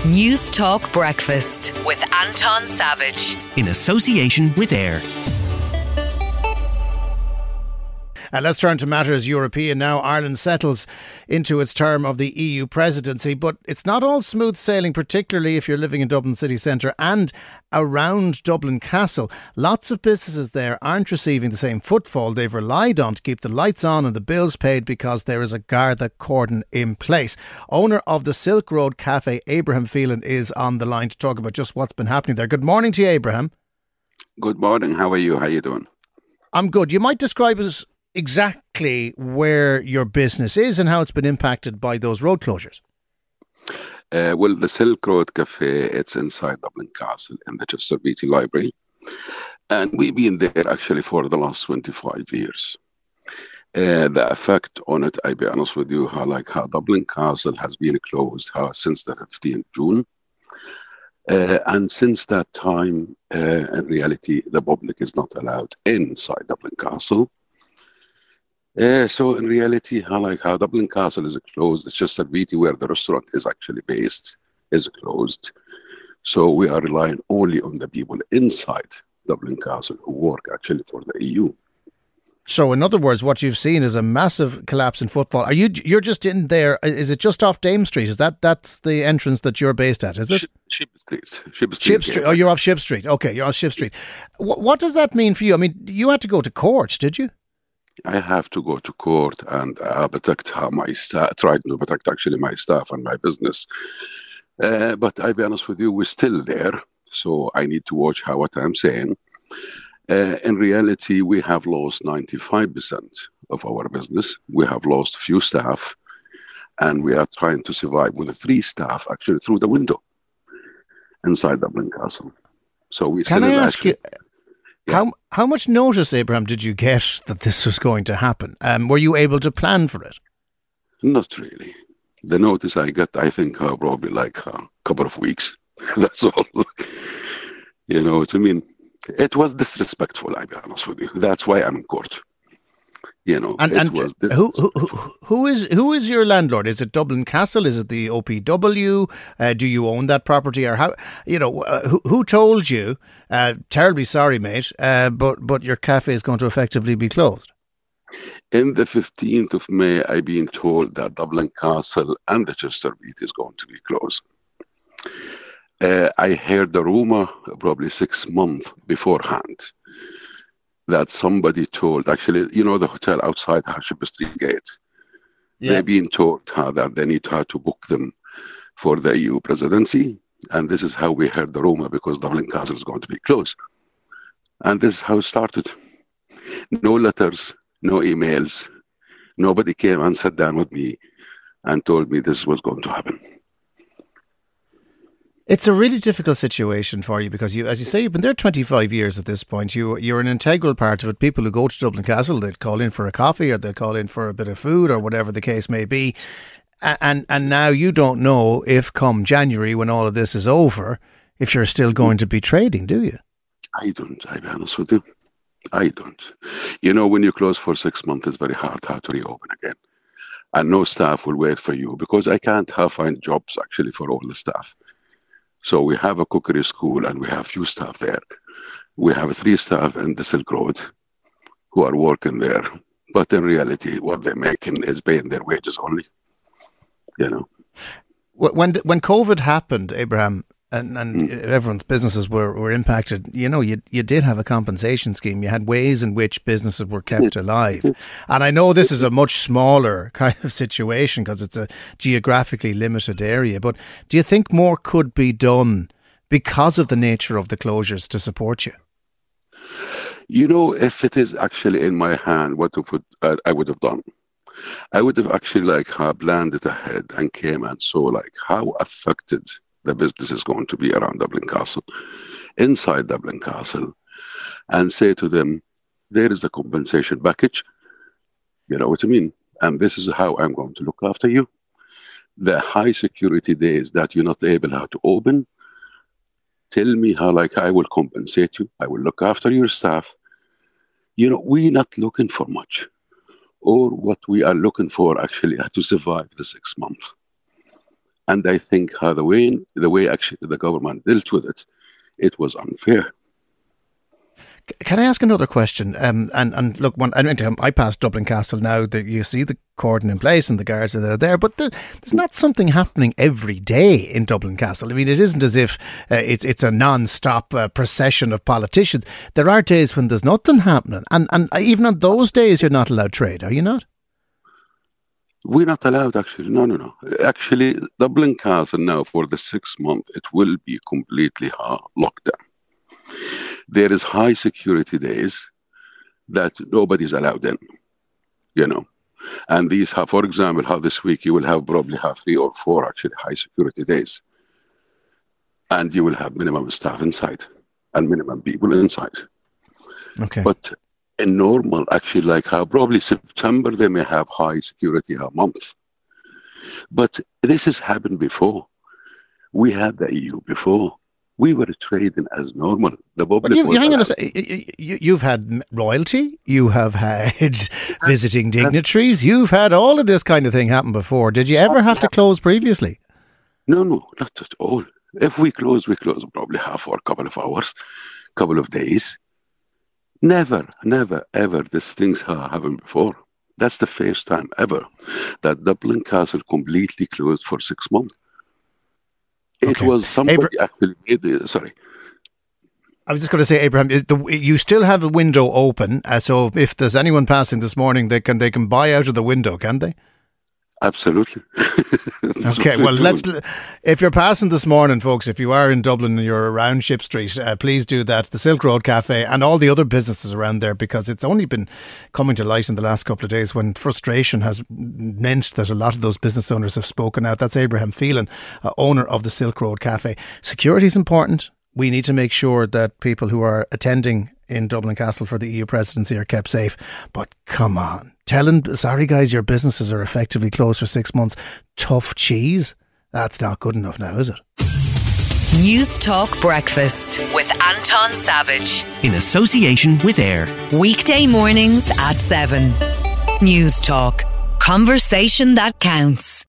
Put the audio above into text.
News Talk Breakfast with Anton Savage. In association with AIR. And let's turn to matters European now. Ireland settles into its term of the EU presidency, but it's not all smooth sailing, particularly if you're living in Dublin city centre and around Dublin Castle. Lots of businesses there aren't receiving the same footfall they've relied on to keep the lights on and the bills paid because there is a Garda cordon in place. Owner of the Silk Road Cafe, Abraham Phelan, is on the line to talk about just what's been happening there. Good morning to you, Abraham. Good morning. How are you? How are you doing? I'm good. You might describe us exactly where your business is and how it's been impacted by those road closures. Well, the Silk Road Cafe, it's inside Dublin Castle in the Chester Beatty Library. And we've been there actually for the last 25 years. The effect on it, I'll be honest with you, how Dublin Castle has been closed since the 15th June. And since that time, in reality, the public is not allowed inside Dublin Castle. So in reality, how Dublin Castle is closed, it's just that Beatty, where the restaurant is actually based, is closed. So we are relying only on the people inside Dublin Castle who work actually for the EU. So in other words, what you've seen is a massive collapse in footfall. You're just in there? Is it just off Dame Street? That's the entrance that you're based at? Is it Ship Street? Ship Street. Oh, you're off Ship Street. Okay, you're off Ship Street. What does that mean for you? I mean, you had to go to court, did you? I have to go to court and protect my staff, try to protect actually my staff and my business. But I'll be honest with you, we're still there. So I need to watch what I'm saying. In reality, we have lost 95% of our business. We have lost few staff. And we are trying to survive with 3 staff actually through the window inside Dublin Castle. So we Can I ask you... Yeah. How much notice, Abraham, did you get that this was going to happen? Were you able to plan for it? Not really. The notice I got, I think, probably a couple of weeks. That's all. You know what I mean? It was disrespectful, I'll be honest with you. That's why I'm in court. You know, who is your landlord? Is it Dublin Castle? Is it the OPW? Do you own that property, or how? You know, who told you? Terribly sorry, mate, but your cafe is going to effectively be closed. In the 15th of May, I've been told that Dublin Castle and the Chester Beatty is going to be closed. I heard the rumor probably 6 months beforehand. That somebody told, actually, you know, the hotel outside Ship Street Gate. Yeah. They've been told that they need to book them for the EU presidency. And this is how we heard the rumor, because Dublin Castle is going to be closed. And this is how it started. No letters, no emails. Nobody came and sat down with me and told me this was going to happen. It's a really difficult situation for you because you, as you say, you've been there 25 years at this point. You're an integral part of it. People who go to Dublin Castle, they'll call in for a coffee or they'll call in for a bit of food or whatever the case may be. And now you don't know if come January, when all of this is over, if you're still going to be trading, do you? I don't, I'll be honest with you. I don't. You know, when you close for 6 months, it's very hard to reopen again. And no staff will wait for you because I can't find jobs actually for all the staff. So we have a cookery school and we have few staff there. We have 3 staff in the Silk Road who are working there. But in reality, what they're making is paying their wages only. You know. When COVID happened, Abraham, and everyone's businesses were impacted, you know, you did have a compensation scheme. You had ways in which businesses were kept alive. And I know this is a much smaller kind of situation because it's a geographically limited area. But do you think more could be done because of the nature of the closures to support you? You know, if it is actually in my hand, what I would have done. I would have actually planned it ahead and came and saw how affected the business is going to be around Dublin Castle, inside Dublin Castle, and say to them, there is a compensation package. You know what I mean? And this is how I'm going to look after you. The high security days that you're not able to open, tell me how I will compensate you. I will look after your staff. You know, we're not looking for much. Or what we are looking for actually to survive the 6 months. And I think how the way actually the government dealt with it, it was unfair. Can I ask another question? And look, I passed Dublin Castle now. You see the cordon in place and the guards are there, but there's not something happening every day in Dublin Castle. I mean, it isn't as if it's a non-stop procession of politicians. There are days when there's nothing happening, and even on those days, you're not allowed trade, are you not? We're not allowed, actually. No. Actually, Dublin Castle now, for the 6 months, it will be completely locked down. There is high security days that nobody's allowed in, And these have, for example, how this week you will probably have 3 or 4 actually high security days. And you will have minimum staff inside and minimum people inside. Okay. But in normal, actually, like how probably September, they may have high security a month. But this has happened before. We had the EU before. We were trading as normal. The public hang on a second. You've had royalty. You have had visiting dignitaries. You've had all of this kind of thing happen before. Did you ever have to close previously? No, not at all. If we close probably half or a couple of hours, couple of days. Never, ever these things have happened before. That's the first time ever that Dublin Castle completely closed for 6 months. It was somebody actually made sorry. I was just going to say, Abraham, you still have a window open, so if there's anyone passing this morning, they can buy out of the window, can they? Absolutely. Okay, well, if you're passing this morning, folks, if you are in Dublin and you're around Ship Street, please do that. The Silk Road Cafe and all the other businesses around there, because it's only been coming to light in the last couple of days when frustration has meant that a lot of those business owners have spoken out. That's Abraham Phelan, owner of the Silk Road Cafe. Security is important. We need to make sure that people who are attending in Dublin Castle for the EU presidency are kept safe. But come on. Sorry guys, your businesses are effectively closed for 6 months. Tough cheese? That's not good enough now, is it? News Talk Breakfast with Anton Savage. In association with AIR. Weekday mornings at 7. News Talk. Conversation that counts.